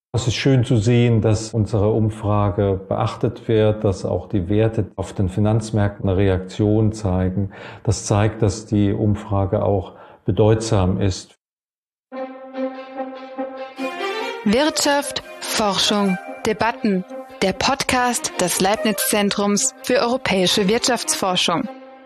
Es ist schön zu sehen, dass unsere Umfrage beachtet wird, dass auch die Werte auf den Finanzmärkten eine Reaktion zeigen. Das zeigt, dass die Umfrage auch bedeutsam ist. Wirtschaft, Forschung, Debatten. Der Podcast des Leibniz-Zentrums für europäische Wirtschaftsforschung.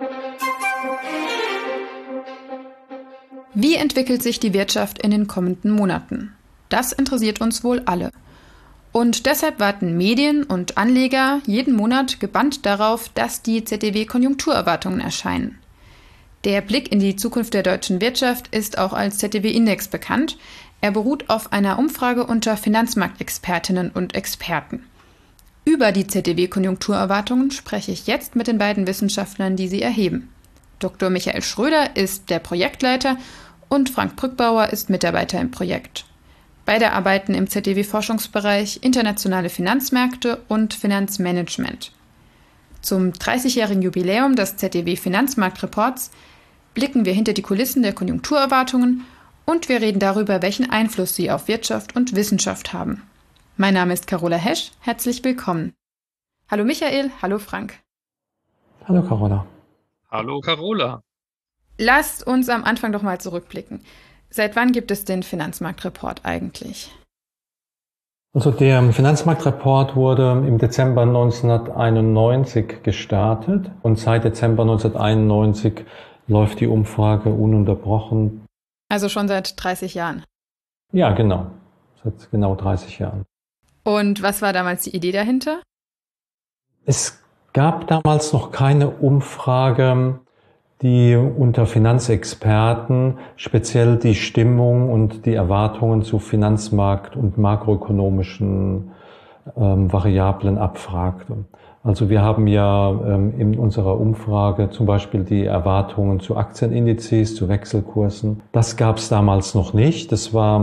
Wie entwickelt sich die Wirtschaft in den kommenden Monaten? Das interessiert uns wohl alle. Und deshalb warten Medien und Anleger jeden Monat gebannt darauf, dass die ZDW-Konjunkturerwartungen erscheinen. Der Blick in die Zukunft der deutschen Wirtschaft ist auch als ZDW-Index bekannt. Er beruht auf einer Umfrage unter Finanzmarktexpertinnen und Experten. Über die ZDW-Konjunkturerwartungen spreche ich jetzt mit den beiden Wissenschaftlern, die sie erheben. Dr. Michael Schröder ist der Projektleiter und Frank Brückbauer ist Mitarbeiter im Projekt. Beide arbeiten im ZDW-Forschungsbereich Internationale Finanzmärkte und Finanzmanagement. Zum 30-jährigen Jubiläum des ZDW-Finanzmarktreports blicken wir hinter die Kulissen der Konjunkturerwartungen und wir reden darüber, welchen Einfluss sie auf Wirtschaft und Wissenschaft haben. Mein Name ist Carola Hesch, herzlich willkommen. Hallo Michael, hallo Frank. Hallo Carola. Hallo Carola. Lasst uns am Anfang doch mal zurückblicken. Seit wann gibt es den Finanzmarktreport eigentlich? Also der Finanzmarktreport wurde im Dezember 1991 gestartet und seit Dezember 1991 läuft die Umfrage ununterbrochen. Also schon seit 30 Jahren? Ja, genau. Seit genau 30 Jahren. Und was war damals die Idee dahinter? Es gab damals noch keine Umfrage, die unter Finanzexperten speziell die Stimmung und die Erwartungen zu Finanzmarkt- und makroökonomischen Variablen abfragte. Also wir haben ja in unserer Umfrage zum Beispiel die Erwartungen zu Aktienindizes, zu Wechselkursen. Das gab es damals noch nicht. Das war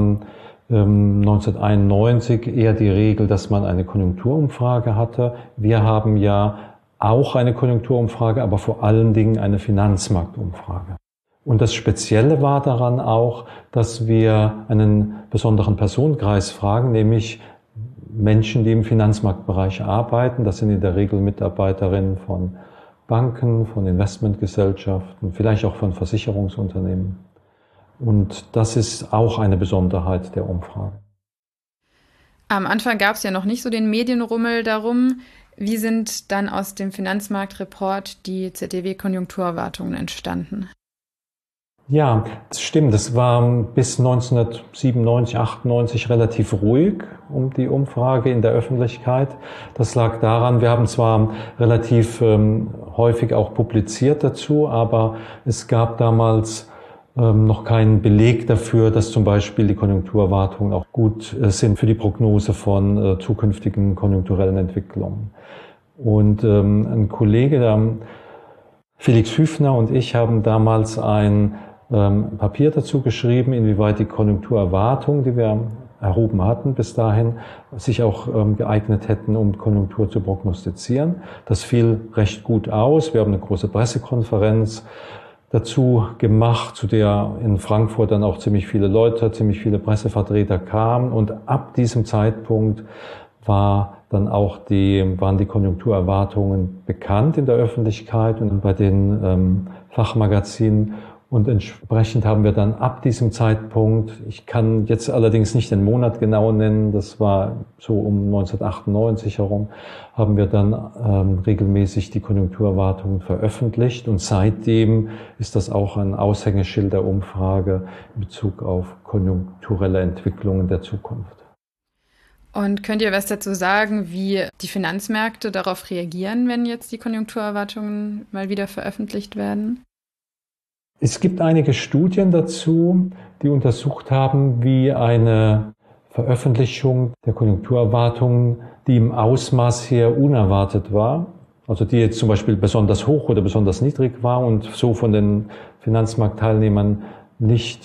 1991 eher die Regel, dass man eine Konjunkturumfrage hatte. Wir haben ja auch eine Konjunkturumfrage, aber vor allen Dingen eine Finanzmarktumfrage. Und das Spezielle war daran auch, dass wir einen besonderen Personenkreis fragen, nämlich Menschen, die im Finanzmarktbereich arbeiten. Das sind in der Regel Mitarbeiterinnen von Banken, von Investmentgesellschaften, vielleicht auch von Versicherungsunternehmen. Und das ist auch eine Besonderheit der Umfrage. Am Anfang gab es ja noch nicht so den Medienrummel darum. Wie sind dann aus dem Finanzmarktreport die ZDW-Konjunkturerwartungen entstanden? Ja, das stimmt. Es war bis 1997, 98 relativ ruhig um die Umfrage in der Öffentlichkeit. Das lag daran, wir haben zwar relativ häufig auch publiziert dazu, aber es gab damals noch keinen Beleg dafür, dass zum Beispiel die Konjunkturerwartungen auch gut sind für die Prognose von zukünftigen konjunkturellen Entwicklungen. Und ein Kollege, der Felix Hüfner und ich haben damals ein Papier dazu geschrieben, inwieweit die Konjunkturerwartungen, die wir erhoben hatten bis dahin, sich auch geeignet hätten, um Konjunktur zu prognostizieren. Das fiel recht gut aus. Wir haben eine große Pressekonferenz dazu gemacht, zu der in Frankfurt dann auch ziemlich viele Leute, ziemlich viele Pressevertreter kamen. Und ab diesem Zeitpunkt waren die Konjunkturerwartungen bekannt in der Öffentlichkeit und bei den Fachmagazinen. Und entsprechend haben wir dann ab diesem Zeitpunkt, ich kann jetzt allerdings nicht den Monat genau nennen, das war so um 1998 herum, haben wir dann regelmäßig die Konjunkturerwartungen veröffentlicht. Und seitdem ist das auch ein Aushängeschild der Umfrage in Bezug auf konjunkturelle Entwicklungen der Zukunft. Und könnt ihr was dazu sagen, wie die Finanzmärkte darauf reagieren, wenn jetzt die Konjunkturerwartungen mal wieder veröffentlicht werden? Es gibt einige Studien dazu, die untersucht haben, wie eine Veröffentlichung der Konjunkturerwartungen, die im Ausmaß her unerwartet war, also die jetzt zum Beispiel besonders hoch oder besonders niedrig war und so von den Finanzmarktteilnehmern nicht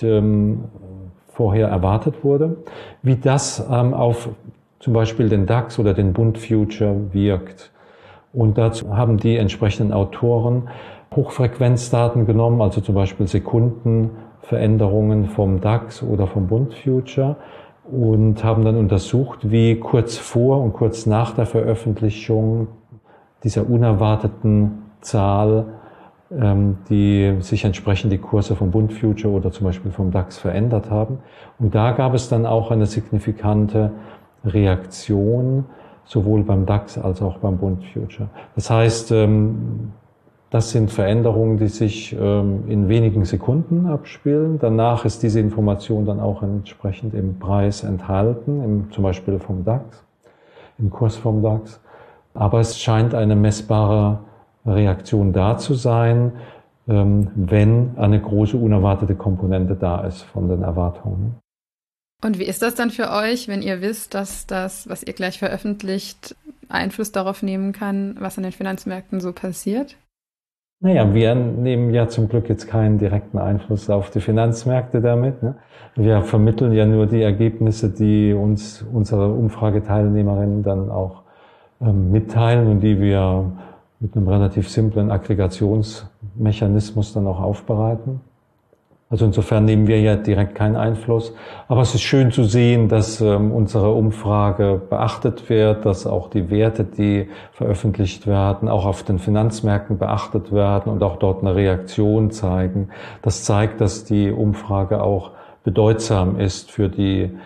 vorher erwartet wurde, wie das auf zum Beispiel den DAX oder den Bund Future wirkt. Und dazu haben die entsprechenden Autoren Hochfrequenzdaten genommen, also zum Beispiel Sekundenveränderungen vom DAX oder vom Bund Future und haben dann untersucht, wie kurz vor und kurz nach der Veröffentlichung dieser unerwarteten Zahl, die sich entsprechend die Kurse vom Bund Future oder zum Beispiel vom DAX verändert haben. Und da gab es dann auch eine signifikante Reaktion, sowohl beim DAX als auch beim Bund Future. Das heißt, das sind Veränderungen, die sich in wenigen Sekunden abspielen. Danach ist diese Information dann auch entsprechend im Preis enthalten, zum Beispiel vom DAX, im Kurs vom DAX. Aber es scheint eine messbare Reaktion da zu sein, wenn eine große unerwartete Komponente da ist von den Erwartungen. Und wie ist das dann für euch, wenn ihr wisst, dass das, was ihr gleich veröffentlicht, Einfluss darauf nehmen kann, was an den Finanzmärkten so passiert? Naja, wir nehmen ja zum Glück jetzt keinen direkten Einfluss auf die Finanzmärkte damit. Ne? Wir vermitteln ja nur die Ergebnisse, die uns unsere Umfrageteilnehmerinnen dann auch mitteilen und die wir mit einem relativ simplen Aggregationsmechanismus dann auch aufbereiten. Also insofern nehmen wir ja direkt keinen Einfluss. Aber es ist schön zu sehen, dass unsere Umfrage beachtet wird, dass auch die Werte, die veröffentlicht werden, auch auf den Finanzmärkten beachtet werden und auch dort eine Reaktion zeigen. Das zeigt, dass die Umfrage auch bedeutsam ist für den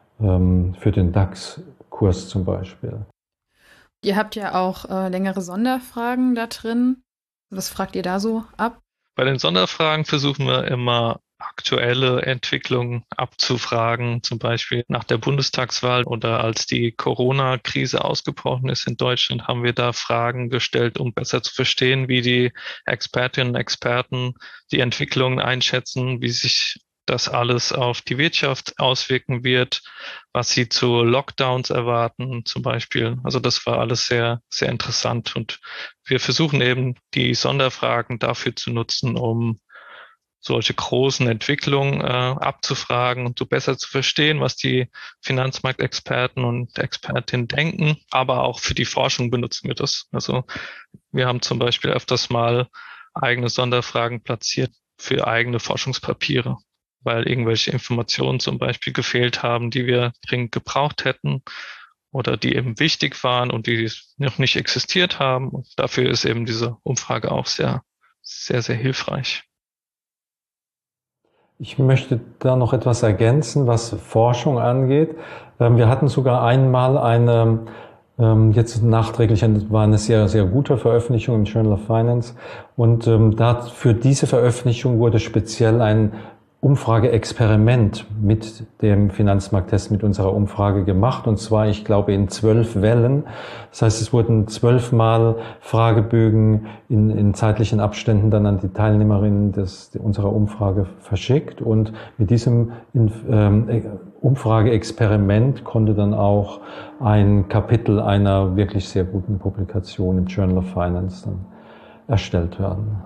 DAX-Kurs zum Beispiel. Ihr habt ja auch längere Sonderfragen da drin. Was fragt ihr da so ab? Bei den Sonderfragen versuchen wir immer aktuelle Entwicklungen abzufragen, zum Beispiel nach der Bundestagswahl oder als die Corona-Krise ausgebrochen ist in Deutschland, haben wir da Fragen gestellt, um besser zu verstehen, wie die Expertinnen und Experten die Entwicklungen einschätzen, wie sich das alles auf die Wirtschaft auswirken wird, was sie zu Lockdowns erwarten zum Beispiel. Also das war alles sehr, sehr interessant und wir versuchen eben die Sonderfragen dafür zu nutzen, um solche großen Entwicklungen abzufragen und so besser zu verstehen, was die Finanzmarktexperten und Expertinnen denken, aber auch für die Forschung benutzen wir das. Also wir haben zum Beispiel öfters mal eigene Sonderfragen platziert für eigene Forschungspapiere, weil irgendwelche Informationen zum Beispiel gefehlt haben, die wir dringend gebraucht hätten oder die eben wichtig waren und die noch nicht existiert haben. Und dafür ist eben diese Umfrage auch sehr, sehr, sehr hilfreich. Ich möchte da noch etwas ergänzen, was Forschung angeht. Wir hatten sogar einmal jetzt nachträglich war eine sehr, sehr gute Veröffentlichung im Journal of Finance. Und für diese Veröffentlichung wurde speziell ein Umfrageexperiment mit dem Finanzmarkttest, mit unserer Umfrage gemacht. Und zwar, ich glaube, in 12 Wellen. Das heißt, es wurden 12 Mal Fragebögen in zeitlichen Abständen dann an die Teilnehmerinnen unserer Umfrage verschickt. Und mit diesem Umfrageexperiment konnte dann auch ein Kapitel einer wirklich sehr guten Publikation im Journal of Finance dann erstellt werden.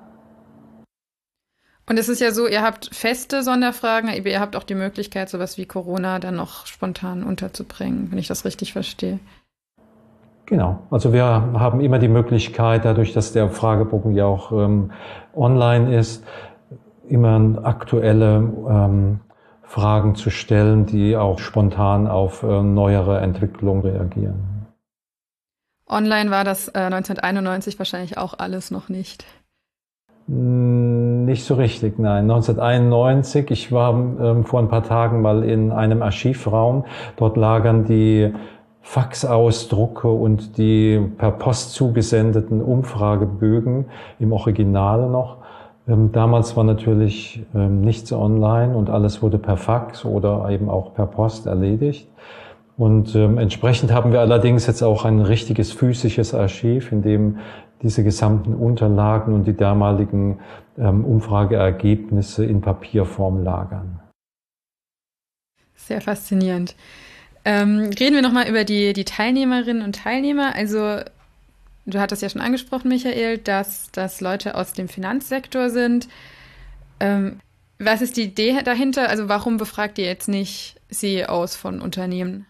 Und es ist ja so, ihr habt feste Sonderfragen, aber ihr habt auch die Möglichkeit, sowas wie Corona dann noch spontan unterzubringen, wenn ich das richtig verstehe. Genau, also wir haben immer die Möglichkeit, dadurch, dass der Fragebogen ja auch online ist, immer aktuelle Fragen zu stellen, die auch spontan auf neuere Entwicklungen reagieren. Online war das 1991 wahrscheinlich auch alles noch nicht. Nicht so richtig, nein. 1991, ich war vor ein paar Tagen mal in einem Archivraum. Dort lagern die Faxausdrucke und die per Post zugesendeten Umfragebögen im Original noch. Damals war natürlich nichts online und alles wurde per Fax oder eben auch per Post erledigt. Und entsprechend haben wir allerdings jetzt auch ein richtiges physisches Archiv, in dem diese gesamten Unterlagen und die damaligen Umfrageergebnisse in Papierform lagern. Sehr faszinierend. Reden wir nochmal über die Teilnehmerinnen und Teilnehmer. Also du hattest ja schon angesprochen, Michael, dass das Leute aus dem Finanzsektor sind. Was ist die Idee dahinter? Also warum befragt ihr jetzt nicht CEOs von Unternehmen?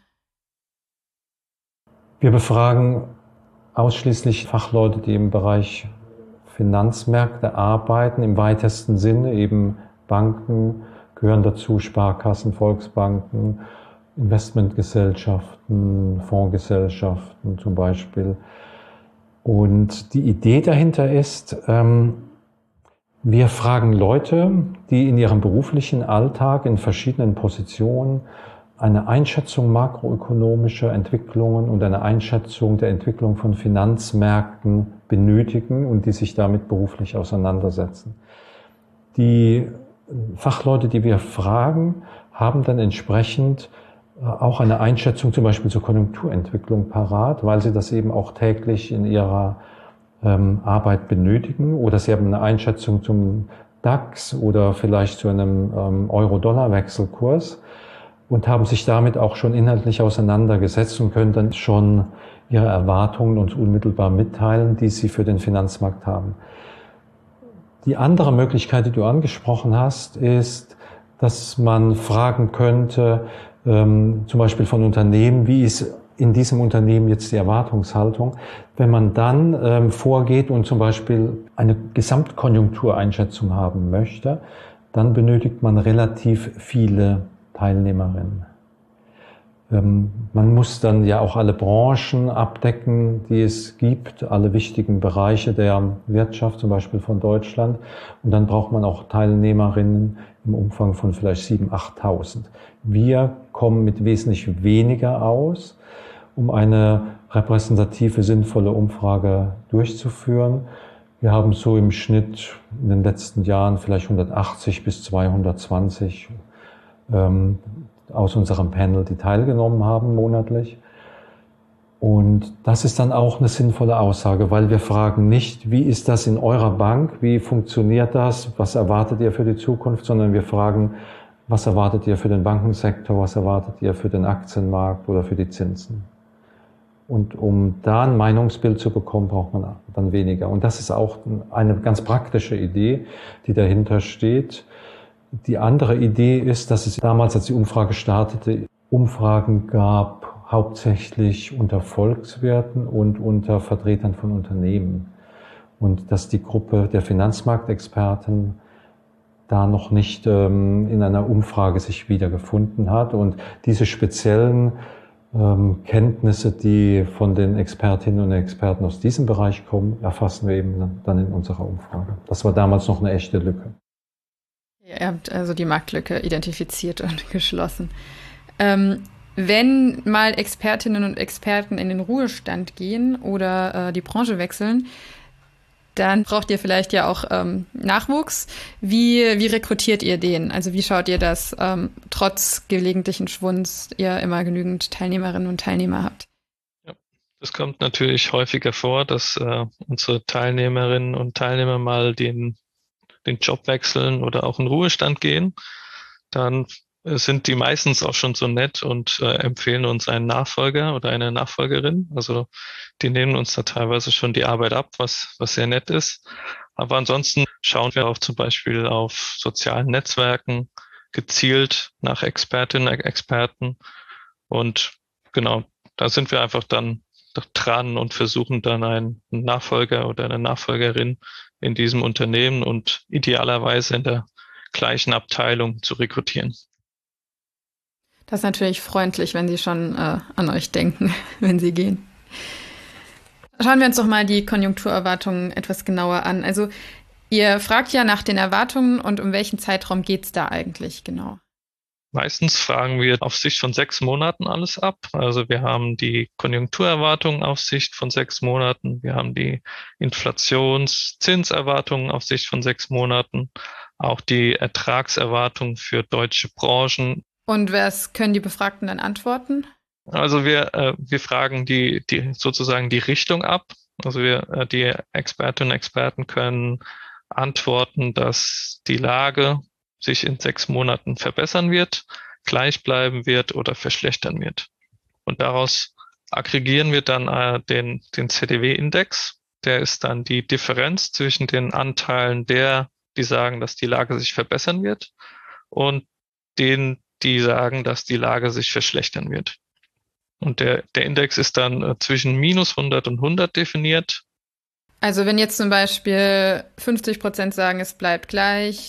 Wir befragen ausschließlich Fachleute, die im Bereich Finanzmärkte arbeiten, im weitesten Sinne, eben Banken gehören dazu, Sparkassen, Volksbanken, Investmentgesellschaften, Fondsgesellschaften zum Beispiel. Und die Idee dahinter ist, wir fragen Leute, die in ihrem beruflichen Alltag in verschiedenen Positionen eine Einschätzung makroökonomischer Entwicklungen und eine Einschätzung der Entwicklung von Finanzmärkten benötigen und die sich damit beruflich auseinandersetzen. Die Fachleute, die wir fragen, haben dann entsprechend auch eine Einschätzung zum Beispiel zur Konjunkturentwicklung parat, weil sie das eben auch täglich in ihrer Arbeit benötigen, oder sie haben eine Einschätzung zum DAX oder vielleicht zu einem Euro-Dollar-Wechselkurs und haben sich damit auch schon inhaltlich auseinandergesetzt und können dann schon ihre Erwartungen uns unmittelbar mitteilen, die sie für den Finanzmarkt haben. Die andere Möglichkeit, die du angesprochen hast, ist, dass man fragen könnte, zum Beispiel von Unternehmen, wie ist in diesem Unternehmen jetzt die Erwartungshaltung. Wenn man dann vorgeht und zum Beispiel eine Gesamtkonjunktureinschätzung haben möchte, dann benötigt man relativ viele Teilnehmerinnen. Man muss dann ja auch alle Branchen abdecken, die es gibt, alle wichtigen Bereiche der Wirtschaft, zum Beispiel von Deutschland. Und dann braucht man auch Teilnehmerinnen im Umfang von vielleicht 7.000, 8.000. Wir kommen mit wesentlich weniger aus, um eine repräsentative, sinnvolle Umfrage durchzuführen. Wir haben so im Schnitt in den letzten Jahren vielleicht 180 bis 220 aus unserem Panel, die teilgenommen haben monatlich. Und das ist dann auch eine sinnvolle Aussage, weil wir fragen nicht, wie ist das in eurer Bank, wie funktioniert das, was erwartet ihr für die Zukunft, sondern wir fragen, was erwartet ihr für den Bankensektor, was erwartet ihr für den Aktienmarkt oder für die Zinsen. Und um da ein Meinungsbild zu bekommen, braucht man dann weniger. Und das ist auch eine ganz praktische Idee, die dahinter steht. Die andere Idee ist, dass es damals, als die Umfrage startete, Umfragen gab, hauptsächlich unter Volkswirten und unter Vertretern von Unternehmen. Und dass die Gruppe der Finanzmarktexperten da noch nicht in einer Umfrage sich wiedergefunden hat. Und diese speziellen Kenntnisse, die von den Expertinnen und Experten aus diesem Bereich kommen, erfassen wir eben dann in unserer Umfrage. Das war damals noch eine echte Lücke. Ihr habt also die Marktlücke identifiziert und geschlossen. Wenn mal Expertinnen und Experten in den Ruhestand gehen oder die Branche wechseln, dann braucht ihr vielleicht ja auch Nachwuchs. Wie rekrutiert ihr den? Also wie schaut ihr, dass trotz gelegentlichen Schwunds ihr immer genügend Teilnehmerinnen und Teilnehmer habt? Ja, das kommt natürlich häufiger vor, dass unsere Teilnehmerinnen und Teilnehmer mal den Job wechseln oder auch in Ruhestand gehen. Dann sind die meistens auch schon so nett und empfehlen uns einen Nachfolger oder eine Nachfolgerin. Also die nehmen uns da teilweise schon die Arbeit ab, was sehr nett ist. Aber ansonsten schauen wir auch zum Beispiel auf sozialen Netzwerken gezielt nach Expertinnen und Experten. Und genau, da sind wir einfach dann dran und versuchen dann einen Nachfolger oder eine Nachfolgerin in diesem Unternehmen und idealerweise in der gleichen Abteilung zu rekrutieren. Das ist natürlich freundlich, wenn Sie schon an euch denken, wenn Sie gehen. Schauen wir uns doch mal die Konjunkturerwartungen etwas genauer an. Also ihr fragt ja nach den Erwartungen und um welchen Zeitraum geht es da eigentlich genau? Meistens fragen wir auf Sicht von 6 Monaten alles ab. Also wir haben die Konjunkturerwartungen auf Sicht von 6 Monaten. Wir haben die Inflationszinserwartungen auf Sicht von 6 Monaten. Auch die Ertragserwartungen für deutsche Branchen. Und was können die Befragten dann antworten? Also wir fragen die sozusagen die Richtung ab. Also die Expertinnen und Experten können antworten, dass die Lage sich in 6 Monaten verbessern wird, gleich bleiben wird oder verschlechtern wird. Und daraus aggregieren wir dann den ZDW-Index. Der ist dann die Differenz zwischen den Anteilen die sagen, dass die Lage sich verbessern wird und denen, die sagen, dass die Lage sich verschlechtern wird. Und der Index ist dann zwischen minus 100 und 100 definiert. Also wenn jetzt zum Beispiel 50% sagen, es bleibt gleich,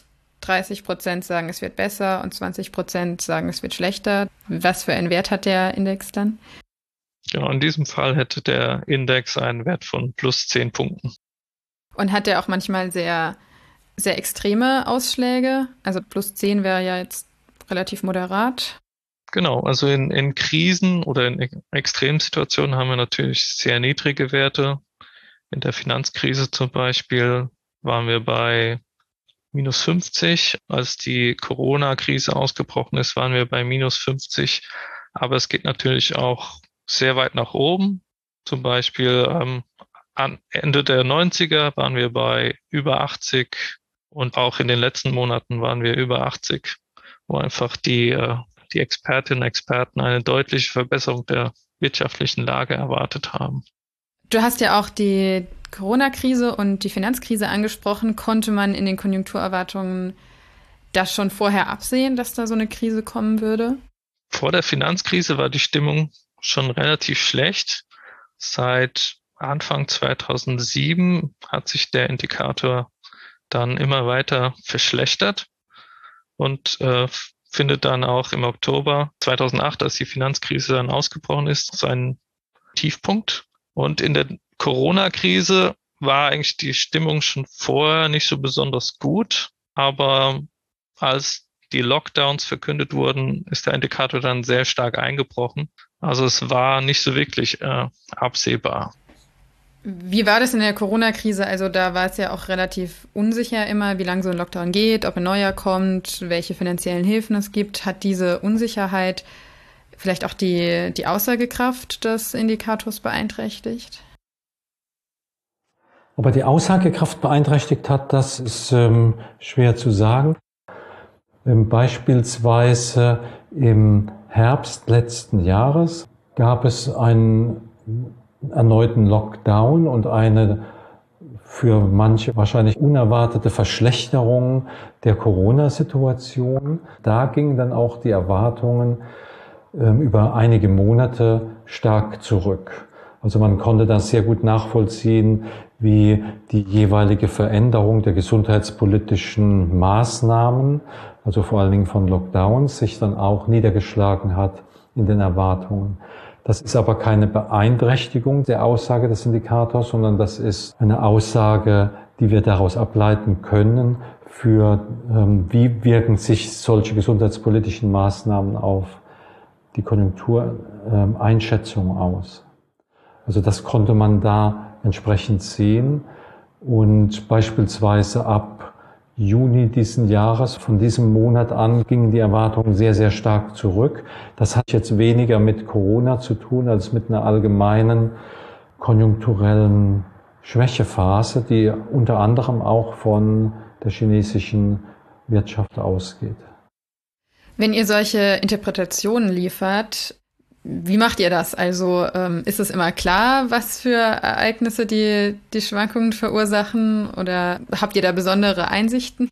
30% sagen, es wird besser und 20% sagen, es wird schlechter. Was für einen Wert hat der Index dann? Genau, in diesem Fall hätte der Index einen Wert von plus 10 Punkten. Und hat der auch manchmal sehr, sehr extreme Ausschläge? Also plus 10 wäre ja jetzt relativ moderat. Genau, also in Krisen oder in Extremsituationen haben wir natürlich sehr niedrige Werte. In der Finanzkrise zum Beispiel waren wir bei minus 50. Als die Corona-Krise ausgebrochen ist, waren wir bei minus 50. Aber es geht natürlich auch sehr weit nach oben. Zum Beispiel am Ende der 90er waren wir bei über 80 und auch in den letzten Monaten waren wir über 80, wo einfach die Expertinnen und Experten eine deutliche Verbesserung der wirtschaftlichen Lage erwartet haben. Du hast ja auch die Corona-Krise und die Finanzkrise angesprochen. Konnte man in den Konjunkturerwartungen das schon vorher absehen, dass da so eine Krise kommen würde? Vor der Finanzkrise war die Stimmung schon relativ schlecht. Seit Anfang 2007 hat sich der Indikator dann immer weiter verschlechtert und findet dann auch im Oktober 2008, als die Finanzkrise dann ausgebrochen ist, seinen Tiefpunkt. Und in der Corona-Krise war eigentlich die Stimmung schon vorher nicht so besonders gut, aber als die Lockdowns verkündet wurden, ist der Indikator dann sehr stark eingebrochen. Also es war nicht so wirklich absehbar. Wie war das in der Corona-Krise? Also da war es ja auch relativ unsicher immer, wie lange so ein Lockdown geht, ob ein neuer kommt, welche finanziellen Hilfen es gibt. Hat diese Unsicherheit vielleicht auch die Aussagekraft des Indikators beeinträchtigt? Ob er die Aussagekraft beeinträchtigt hat, das ist schwer zu sagen. Beispielsweise im Herbst letzten Jahres gab es einen erneuten Lockdown und eine für manche wahrscheinlich unerwartete Verschlechterung der Corona-Situation. Da gingen dann auch die Erwartungen über einige Monate stark zurück. Also man konnte das sehr gut nachvollziehen, wie die jeweilige Veränderung der gesundheitspolitischen Maßnahmen, also vor allen Dingen von Lockdowns, sich dann auch niedergeschlagen hat in den Erwartungen. Das ist aber keine Beeinträchtigung der Aussage des Indikators, sondern das ist eine Aussage, die wir daraus ableiten können, für wie wirken sich solche gesundheitspolitischen Maßnahmen auf die Konjunktureinschätzung aus. Also das konnte man da entsprechend sehen und beispielsweise ab Juni diesen Jahres, von diesem Monat an, gingen die Erwartungen sehr, sehr stark zurück. Das hat jetzt weniger mit Corona zu tun, als mit einer allgemeinen konjunkturellen Schwächephase, die unter anderem auch von der chinesischen Wirtschaft ausgeht. Wenn ihr solche Interpretationen liefert, wie macht ihr das? Also ist es immer klar, was für Ereignisse die Schwankungen verursachen, oder habt ihr da besondere Einsichten?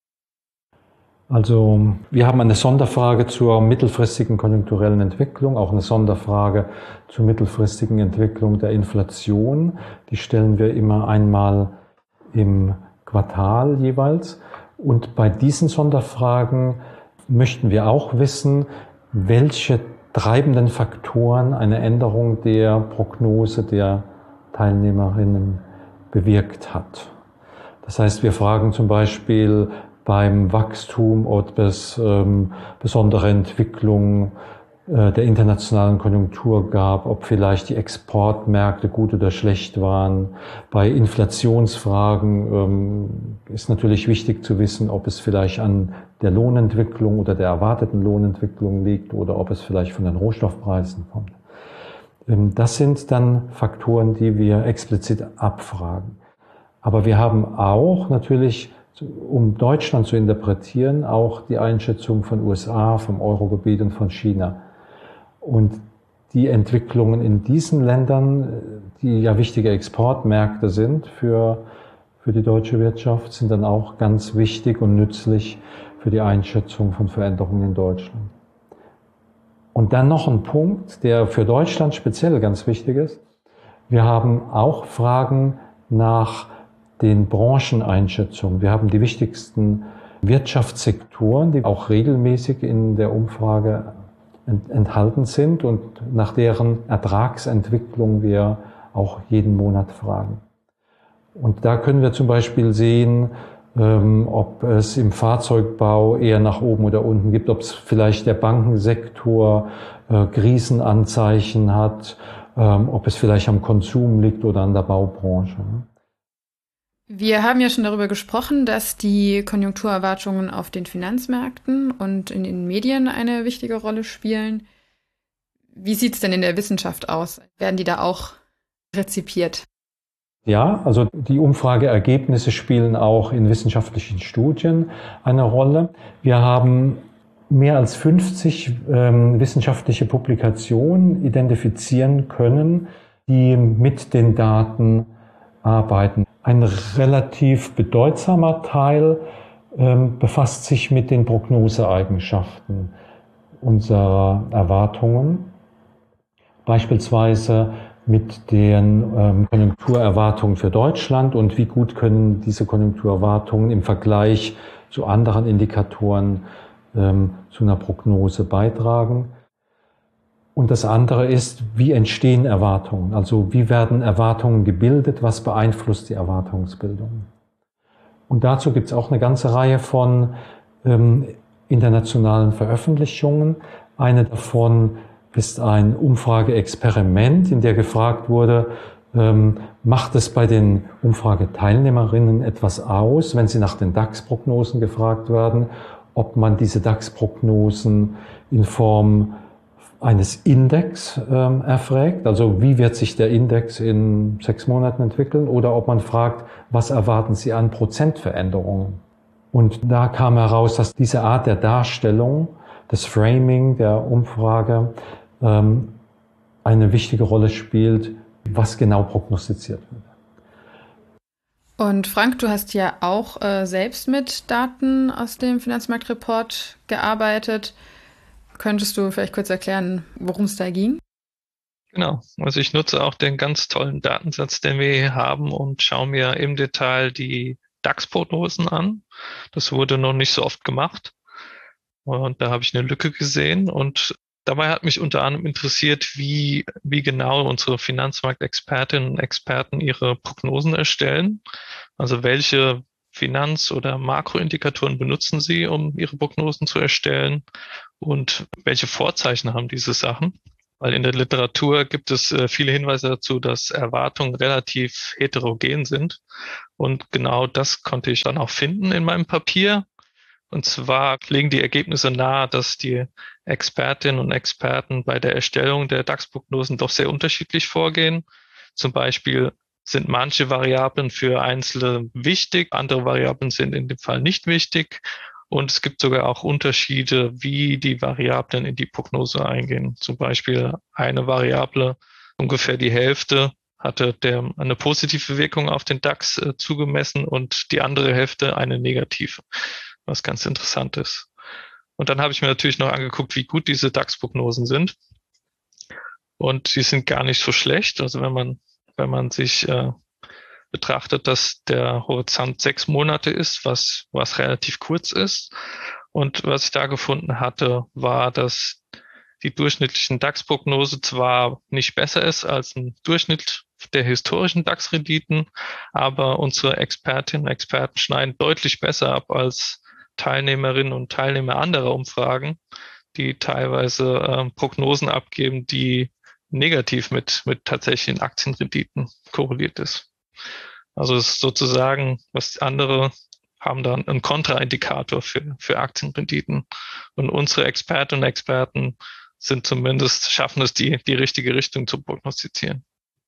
Also wir haben eine Sonderfrage zur mittelfristigen konjunkturellen Entwicklung, auch eine Sonderfrage zur mittelfristigen Entwicklung der Inflation. Die stellen wir immer einmal im Quartal jeweils. Und bei diesen Sonderfragen möchten wir auch wissen, welche treibenden Faktoren eine Änderung der Prognose der Teilnehmerinnen bewirkt hat. Das heißt, wir fragen zum Beispiel beim Wachstum, ob es besondere Entwicklungen der internationalen Konjunktur gab, ob vielleicht die Exportmärkte gut oder schlecht waren. Bei Inflationsfragen ist natürlich wichtig zu wissen, ob es vielleicht an der Lohnentwicklung oder der erwarteten Lohnentwicklung liegt oder ob es vielleicht von den Rohstoffpreisen kommt. Das sind dann Faktoren, die wir explizit abfragen. Aber wir haben auch natürlich, um Deutschland zu interpretieren, auch die Einschätzung von USA, vom Eurogebiet und von China. Und die Entwicklungen in diesen Ländern, die ja wichtige Exportmärkte sind für die deutsche Wirtschaft, sind dann auch ganz wichtig und nützlich für die Einschätzung von Veränderungen in Deutschland. Und dann noch ein Punkt, der für Deutschland speziell ganz wichtig ist. Wir haben auch Fragen nach den Brancheneinschätzungen. Wir haben die wichtigsten Wirtschaftssektoren, die auch regelmäßig in der Umfrage enthalten sind und nach deren Ertragsentwicklung wir auch jeden Monat fragen. Und da können wir zum Beispiel sehen, ob es im Fahrzeugbau eher nach oben oder unten gibt, ob es vielleicht der Bankensektor Krisenanzeichen hat, ob es vielleicht am Konsum liegt oder an der Baubranche. Wir haben ja schon darüber gesprochen, dass die Konjunkturerwartungen auf den Finanzmärkten und in den Medien eine wichtige Rolle spielen. Wie sieht es denn in der Wissenschaft aus? Werden die da auch rezipiert? Ja, also die Umfrageergebnisse spielen auch in wissenschaftlichen Studien eine Rolle. Wir haben mehr als 50 wissenschaftliche Publikationen identifizieren können, die mit den Daten arbeiten. Ein relativ bedeutsamer Teil befasst sich mit den Prognoseeigenschaften unserer Erwartungen, beispielsweise mit den Konjunkturerwartungen für Deutschland und wie gut können diese Konjunkturerwartungen im Vergleich zu anderen Indikatoren zu einer Prognose beitragen. Und das andere ist, wie entstehen Erwartungen? Also wie werden Erwartungen gebildet? Was beeinflusst die Erwartungsbildung? Und dazu gibt es auch eine ganze Reihe von internationalen Veröffentlichungen. Eine davon ist ein Umfrageexperiment, in der gefragt wurde, macht es bei den Umfrageteilnehmerinnen etwas aus, wenn sie nach den DAX-Prognosen gefragt werden, ob man diese DAX-Prognosen in Form eines Index erfragt, also wie wird sich der Index in 6 Monaten entwickeln, oder ob man fragt, was erwarten Sie an Prozentveränderungen. Und da kam heraus, dass diese Art der Darstellung, das Framing der Umfrage eine wichtige Rolle spielt, was genau prognostiziert wird. Und Frank, du hast ja auch selbst mit Daten aus dem Finanzmarktreport gearbeitet. Könntest du vielleicht kurz erklären, worum es da ging? Genau, also ich nutze auch den ganz tollen Datensatz, den wir hier haben, und schaue mir im Detail die DAX-Prognosen an. Das wurde noch nicht so oft gemacht. Und da habe ich eine Lücke gesehen, und dabei hat mich unter anderem interessiert, wie genau unsere Finanzmarktexpertinnen und Experten ihre Prognosen erstellen. Also welche Finanz- oder Makroindikatoren benutzen sie, um ihre Prognosen zu erstellen, und welche Vorzeichen haben diese Sachen? Weil in der Literatur gibt es viele Hinweise dazu, dass Erwartungen relativ heterogen sind. Und genau das konnte ich dann auch finden in meinem Papier. Und zwar legen die Ergebnisse nahe, dass die Expertinnen und Experten bei der Erstellung der DAX-Prognosen doch sehr unterschiedlich vorgehen. Zum Beispiel sind manche Variablen für Einzelne wichtig, andere Variablen sind in dem Fall nicht wichtig. Und es gibt sogar auch Unterschiede, wie die Variablen in die Prognose eingehen. Zum Beispiel eine Variable, ungefähr die Hälfte, hatte eine positive Wirkung auf den DAX zugemessen und die andere Hälfte eine negative, was ganz interessant ist. Und dann habe ich mir natürlich noch angeguckt, wie gut diese DAX-Prognosen sind. Und die sind gar nicht so schlecht. Also wenn man sich betrachtet, dass der Horizont 6 Monate ist, was relativ kurz ist. Und was ich da gefunden hatte, war, dass die durchschnittlichen DAX-Prognose zwar nicht besser ist als ein Durchschnitt der historischen DAX-Renditen, aber unsere Expertinnen und Experten schneiden deutlich besser ab als Teilnehmerinnen und Teilnehmer anderer Umfragen, die teilweise Prognosen abgeben, die negativ mit tatsächlichen Aktienrenditen korreliert ist. Also es ist sozusagen, was andere haben dann einen Kontraindikator für Aktienrenditen. Und unsere Expertinnen und Experten schaffen es, die richtige Richtung zu prognostizieren.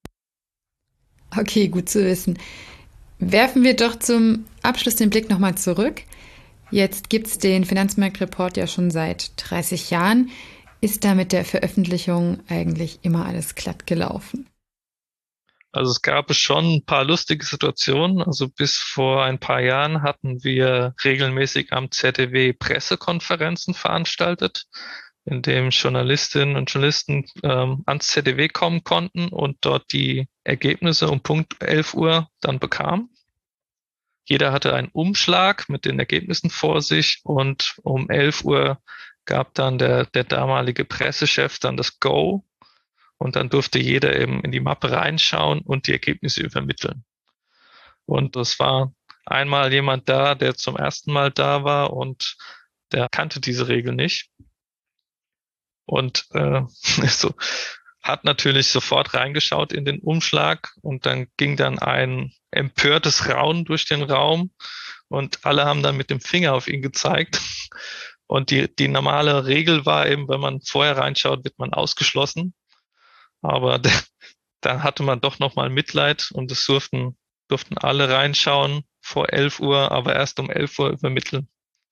Okay, gut zu wissen. Werfen wir doch zum Abschluss den Blick nochmal zurück. Jetzt gibt es den Finanzmarktreport ja schon seit 30 Jahren. Ist da mit der Veröffentlichung eigentlich immer alles glatt gelaufen? Also es gab schon ein paar lustige Situationen. Also bis vor ein paar Jahren hatten wir regelmäßig am ZDW Pressekonferenzen veranstaltet, in dem Journalistinnen und Journalisten ans ZDW kommen konnten und dort die Ergebnisse um Punkt 11 Uhr dann bekamen. Jeder hatte einen Umschlag mit den Ergebnissen vor sich und um 11 Uhr gab dann der damalige Pressechef dann das Go und dann durfte jeder eben in die Mappe reinschauen und die Ergebnisse übermitteln. Und es war einmal jemand da, der zum ersten Mal da war und der kannte diese Regel nicht. Und so hat natürlich sofort reingeschaut in den Umschlag und dann ging dann ein empörtes Raunen durch den Raum und alle haben dann mit dem Finger auf ihn gezeigt. Und die normale Regel war eben, wenn man vorher reinschaut, wird man ausgeschlossen. Aber da hatte man doch nochmal Mitleid und es durften alle reinschauen vor 11 Uhr, aber erst um 11 Uhr übermitteln.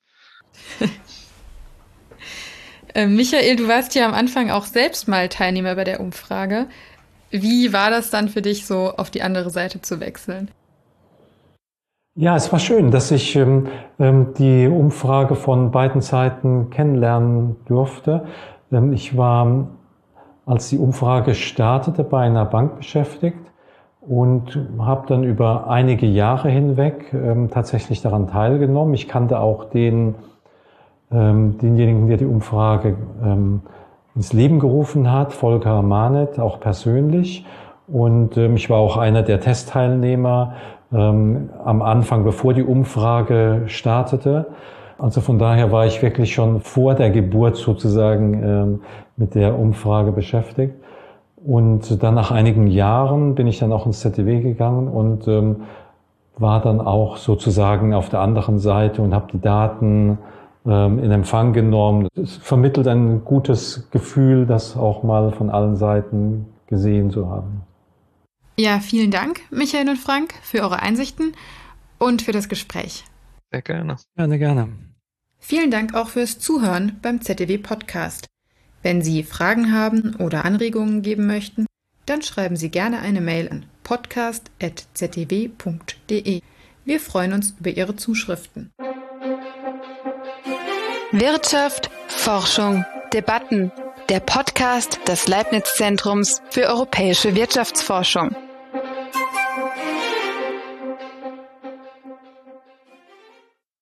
Michael, du warst ja am Anfang auch selbst mal Teilnehmer bei der Umfrage. Wie war das dann für dich, so auf die andere Seite zu wechseln? Ja, es war schön, dass ich die Umfrage von beiden Seiten kennenlernen durfte. Ich war, als die Umfrage startete, bei einer Bank beschäftigt und habe dann über einige Jahre hinweg tatsächlich daran teilgenommen. Ich kannte auch denjenigen, der die Umfrage ins Leben gerufen hat, Volker Mahnet, auch persönlich. Und ich war auch einer der Testteilnehmer am Anfang, bevor die Umfrage startete. Also von daher war ich wirklich schon vor der Geburt sozusagen mit der Umfrage beschäftigt. Und dann nach einigen Jahren bin ich dann auch ins ZDW gegangen und war dann auch sozusagen auf der anderen Seite und habe die Daten in Empfang genommen. Es vermittelt ein gutes Gefühl, das auch mal von allen Seiten gesehen zu haben. Ja, vielen Dank, Michael und Frank, für eure Einsichten und für das Gespräch. Sehr gerne. Gerne. Vielen Dank auch fürs Zuhören beim ZDW-Podcast. Wenn Sie Fragen haben oder Anregungen geben möchten, dann schreiben Sie gerne eine Mail an podcast@zdw.de. Wir freuen uns über Ihre Zuschriften. Wirtschaft, Forschung, Debatten. Der Podcast des Leibniz-Zentrums für europäische Wirtschaftsforschung.